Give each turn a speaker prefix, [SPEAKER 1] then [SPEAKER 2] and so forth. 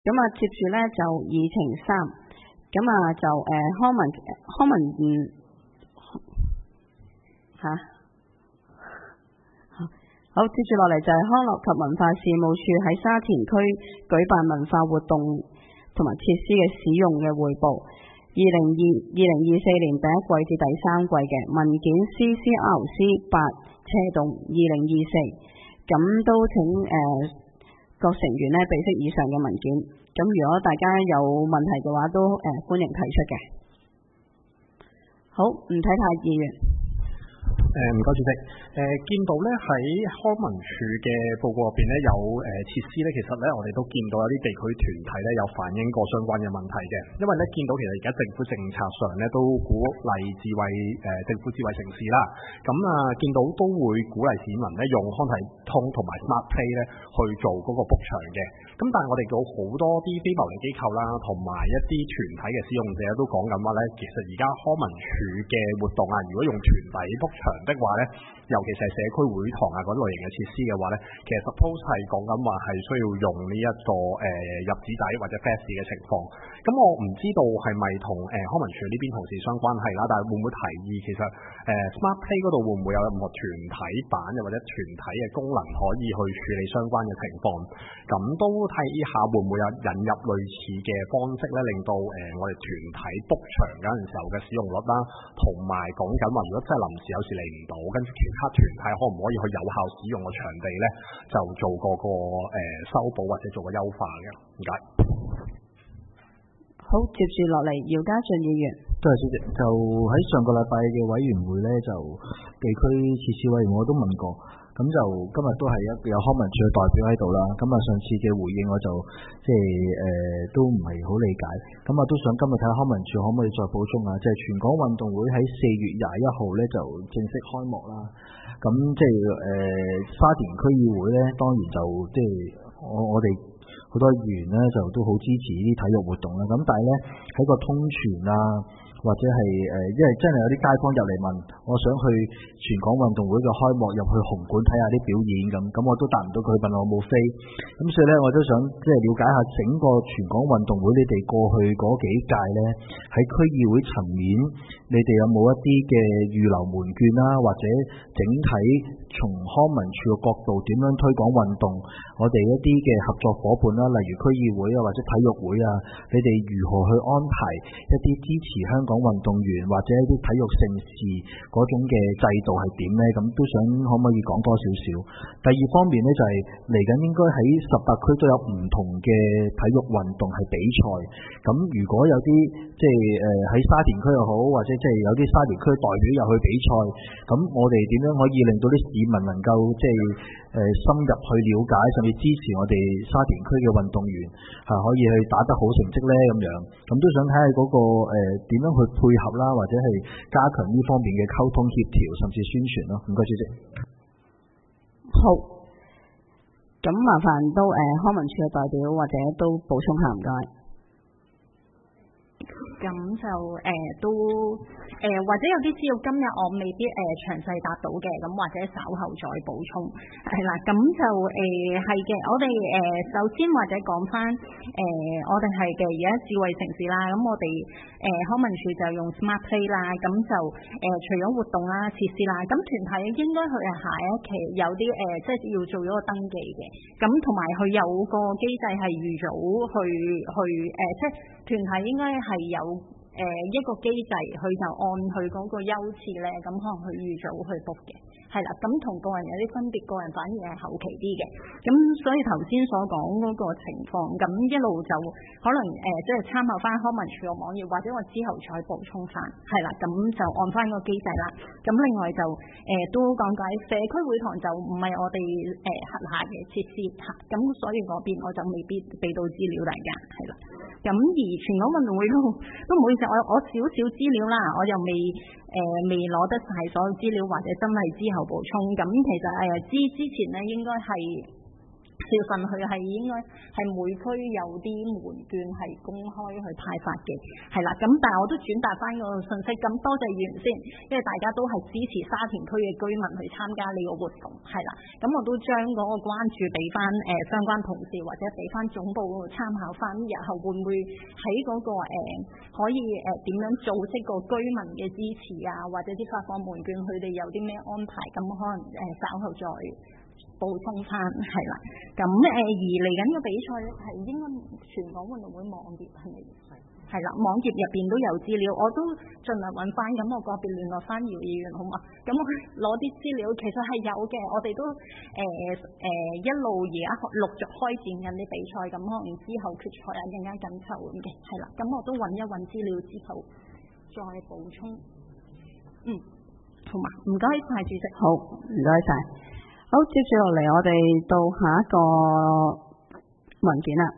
[SPEAKER 1] 咁啊，接住咧就議程3，咁啊就康文好，接住落嚟就係康樂及文化事務處喺沙田區舉辦文化活動同埋設施嘅使用嘅匯報，2024年第一季至第三季嘅文件 CCRC8/2024，咁都請各成員咧備悉以上嘅文件。咁如果大家有問題嘅話，都歡迎提出嘅。好，吳太太議員。
[SPEAKER 2] 唔該主席。見到咧喺康文署嘅報告入邊咧有設施咧，其實咧我哋都見到有啲地區團體咧有反映過相關嘅問題嘅，因為咧見到其實而家政府政策上咧都鼓勵政府智慧城市啦，咁見到都會鼓勵市民咧用康體通同埋 Smart Play 咧去做嗰個 book 場嘅，咁但係我哋見到好多啲非牟利機構啦，同埋一啲團體嘅使用者都講緊話咧，其實而家康文署嘅活動啊，如果用團體 book 場的話咧，尤其是係社區會堂啊嗰類型嘅設施嘅話咧，其實 suppose 係講緊話係需要用呢一個入紙仔或者 fax 嘅情況。咁我唔知道係咪同康文署呢邊同事相關係啦，但係會唔會提議其實Smart Play 嗰度會唔會有任何團體版又或者團體嘅功能可以去處理相關嘅情況？咁都睇下會唔會有引入類似嘅方式咧，令到我哋團體 book 場嗰陣時候嘅使用率啦，同埋講緊話如果真係臨時有時嚟唔到，跟住其他團體可唔可以去有效使用個場地咧，就做個修補或者做個優化嘅。唔該。
[SPEAKER 1] 好，接住落嚟，姚家俊議員。
[SPEAKER 3] 多謝主席。就喺上個禮拜嘅委員會咧，就地區設施委員會我都問過，咁就今日都係有康文署嘅代表喺度啦。咁上次嘅回應我就都唔係好理解，咁都想今日睇下康文署可唔可以再補充啊？即係全港運動會喺4月21號咧就正式開幕啦。咁沙田區議會咧，當然就我哋好多議員咧就都好支持呢啲體育活動啦。咁但係咧喺個通傳啊，或者係因為真係有啲街坊入嚟問，我想去全港運動會嘅開幕入去紅館睇下啲表演咁我都答唔到佢，問我冇飛。咁所以咧我都想了解下整個全港運動會你哋過去嗰幾屆咧喺區議會層面，你哋有冇一啲嘅預留門券啦，或者整體從康文署嘅角度點樣推廣運動？我哋一啲嘅合作伙伴啦，例如區議會啊或者體育會啊，你哋如何去安排一啲支持香港運動員或者一啲體育盛事嗰種嘅制度係點呢？咁都想可唔可以講多少少？第二方面呢，就係嚟緊應該喺18區都有唔同嘅體育運動係比賽，咁如果有啲喺沙田區又好，或者有啲沙田區代表入去比賽，咁我哋點樣可以令到啲市民能夠深入去了解，甚至支持我哋沙田區嘅運動員可以去打得好成績呢？咁樣，咁都想睇下嗰個點樣去配合啦，或者係加強呢方面嘅溝通協調，甚至宣傳咯。唔該主席。
[SPEAKER 1] 好，咁麻煩都康文署嘅代表或者都補充下，唔該。
[SPEAKER 4] 咁就或者有啲資料今日我未必詳細答到嘅，咁或者稍後再補充。係啦，咁就係嘅。我哋首先或者講翻我哋係嘅而家智慧城市啦，咁我哋康文署就用 Smart Play 啦，咁就除咗活動啦、設施啦，咁團體應該佢係下一期有啲要做咗個登記嘅，咁同埋佢有個機制係預早去團體應該係有一個機制，佢就按佢嗰個優次咧，咁可能佢預早去 book 嘅，係啦，咁同個人有啲分別，個人反而係後期啲嘅，咁所以頭先所講嗰個情況，咁一路就可能參考翻康文署個網頁，或者我之後再補充翻，係啦，咁就按翻個機制啦。咁另外就都講解社區會堂就唔係我哋轄下嘅設施嚇，咁所以嗰邊我就未必俾到資料大家，係啦。咁而全港運動會都唔好意思，我少少資料啦，我又未攞得晒所有資料，或者真係之後補充。咁其實之前咧應該係少份佢係應該係每區有啲門券係公開去派發嘅，係啦。咁但係我都轉達翻個信息，咁多謝議員先，因為大家都係支持沙田區嘅居民去參加呢個活動，係啦。咁我都將嗰個關注俾翻相關同事或者俾翻總部參考翻，日後會唔會喺嗰個可以點樣組織個居民嘅支持啊，或者啲發放門券佢哋有啲咩安排，咁可能稍後再補充翻，係啦。咁而嚟緊嘅比賽咧係應該全港運動會網頁係咪？係啦，網頁入邊都有資料，我都盡量揾翻，咁我個別聯絡翻姚議員好嘛？咁我攞啲資料其實係有嘅，我哋都一路而家陸續開展緊啲比賽，咁可能之後決賽啊更加緊湊咁嘅，係啦。咁我都揾一揾資料之後再補充。好嘛？唔該晒主席。
[SPEAKER 1] 好，唔該晒。好，接住落嚟我哋到下一個文件啦。